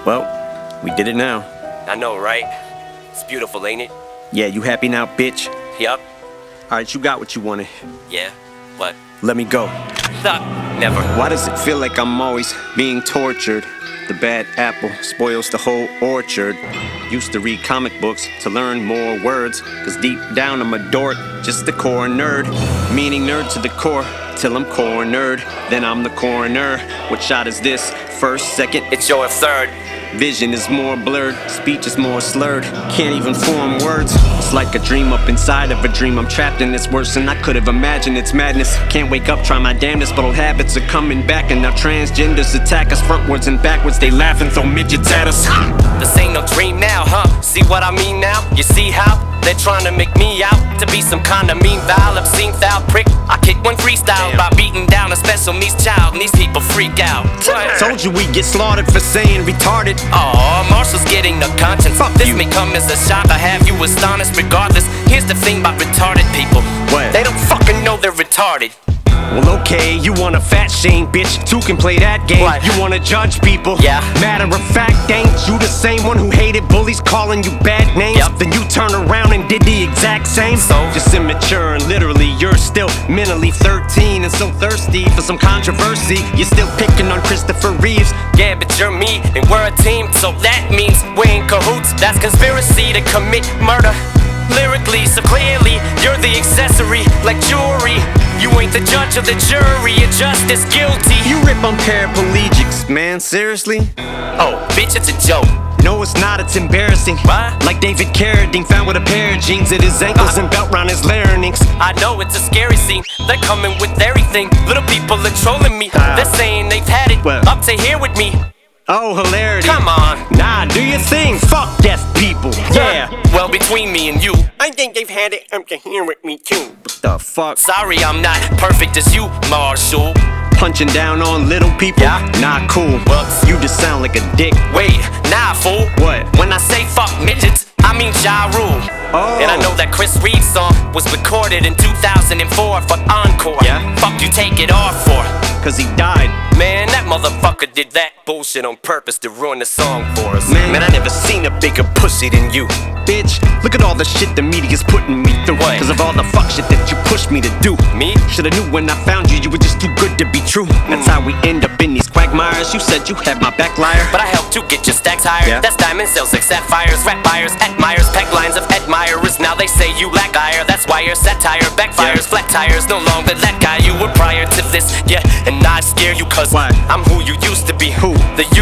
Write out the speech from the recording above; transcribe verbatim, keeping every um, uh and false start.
Well, we did it now. I know, right? It's beautiful, ain't it? Yeah, you happy now, bitch? Yup. Alright, you got what you wanted. Yeah. What? Let me go. Stop. Never. Why does it feel like I'm always being tortured? The bad apple spoils the whole orchard. Used to read comic books to learn more words, cause deep down I'm a dork, just the core nerd. Meaning nerd to the core, till I'm cornered. Then I'm the coroner. What shot is this? First, second? It's your third. Vision is more blurred, speech is more slurred. Can't even form words. It's like a dream up inside of a dream. I'm trapped in this worse than I could have imagined. It's madness. Can't wake up, try my damnedest, but old habits are coming back. And now transgenders attack us frontwards and backwards. They laugh and throw midgets at us. This ain't no dream now, huh? See what I mean now? You see how? They're trying to make me out to be some kind of mean, vile, obscene, foul prick. I kick one freestyle Damn. by beating down a special needs child, and these people freak out. Told you we get slaughtered for saying retarded. Aw, Marshall's getting no conscience. Fuck this you. may come as a shock, I have you astonished regardless. Here's the thing about retarded people. What? They don't fucking know they're retarded. Well, okay, you wanna fat shame, bitch. Two can play that game. What? You wanna judge people. Yeah. Matter of fact, ain't you the same one who hated bullies calling you bad names? Yep. Then you turn around and did the exact same. So? Just immature and literally you're still mentally thirteen and so thirsty for some controversy. You're still picking on Christopher Reeves. Yeah, but you're me and we're a team, so that means we're in cahoots. That's conspiracy to commit murder. Lyrically, so clearly, you're the accessory, like jewelry. You ain't the judge of the jury, you're just as guilty. You rip on paraplegics, man, seriously? Oh, bitch, it's a joke. No, it's not, it's embarrassing. What? Like David Carradine found with a pair of jeans at his ankles and belt round his larynx. I know it's a scary scene, they're coming with everything. Little people are trolling me, Ah. they're saying they've had it Well. up to here with me. Oh, hilarity. Come on. Nah, do your thing, fuck deaf people. Yeah. Well, between me and you, I think they've had it up to here with me too. What the fuck? sorry I'm not perfect as you, Marshall. Punching down on little people? Yeah. Not cool. Whoops. You just sound like a dick. Wait, nah, fool. What? When I say fuck midgets, I mean Ja Rule. Oh. And I know that Chris Reeves song was recorded in two thousand four for Encore. Yeah? Fuck you take it off for? Cause he died. Man, that motherfucker did that bullshit on purpose to ruin the song for us. Man. Man, I never seen a bigger pussy than you. Bitch, look at all the shit the media's putting me through. What? Cause of all the fuck shit that you pushed me to do. Me? Shoulda knew when I found you, you were just too good to be true. That's how we end up in these quagmires. You said you had my back, liar. But I helped to get your stacks higher. Yeah. That's diamond sales like sapphires, rap buyers, admirers, peg lines of admirers. Now they say you lack ire. That's why your satire backfires. Yeah. Flat tires, no longer that guy you were prior to this. Yeah, and I scare you cause Why? I'm who you used to be. Who? The you